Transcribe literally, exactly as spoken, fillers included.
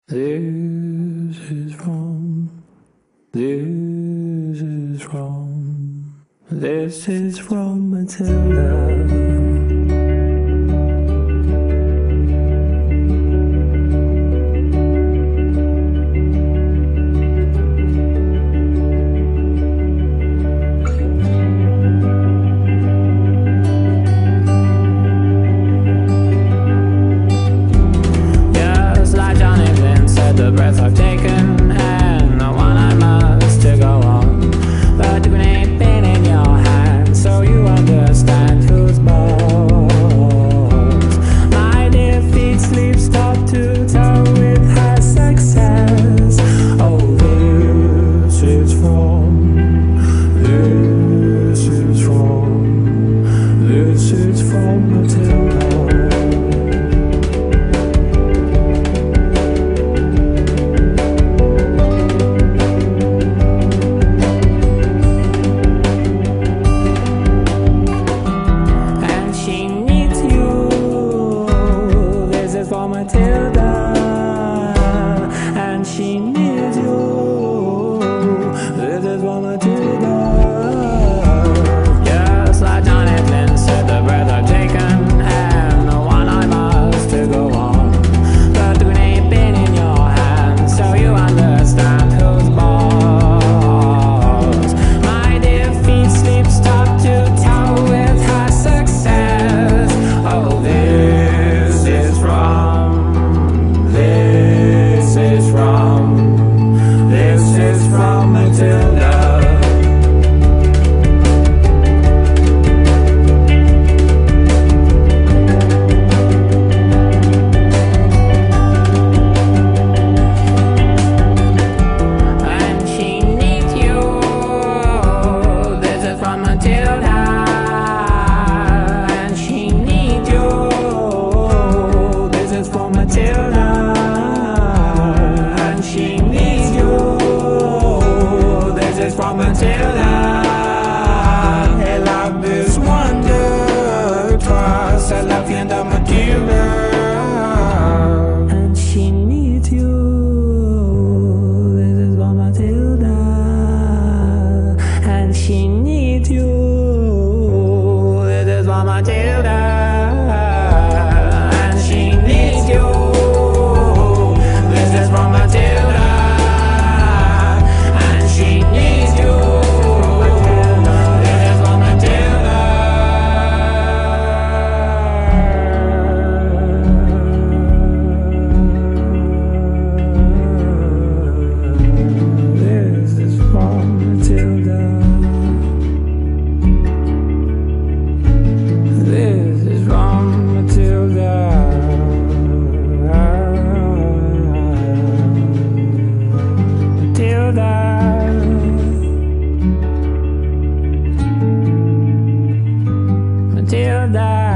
This is from, this is from, this is from Matilda. The breath I've taken and the one I must to go on, but the grenade been in your hand, so you understand who's boss. My defeat sleeps top to toe with her success. Oh, this is from, this is from, this is from Matilda. Matilda, and she needs you. This is for Matilda. Just like Johnny Flynn said, the breath I've taken and the one I must to go on, but the grenade been in your hand, so you understand who's boss. My defeat sleeps top to toe with her success. Oh, this is from, this is from Matilda. And she needs you. This is from Matilda. And she needs you. This is from Matilda. And she needs you. This is from Matilda. Hey, love is wonder, trust, I love you and Matilda. And she needs you. This is from Matilda. And she needs you. This is from Matilda. And she needs you. This is from Matilda. Matilda.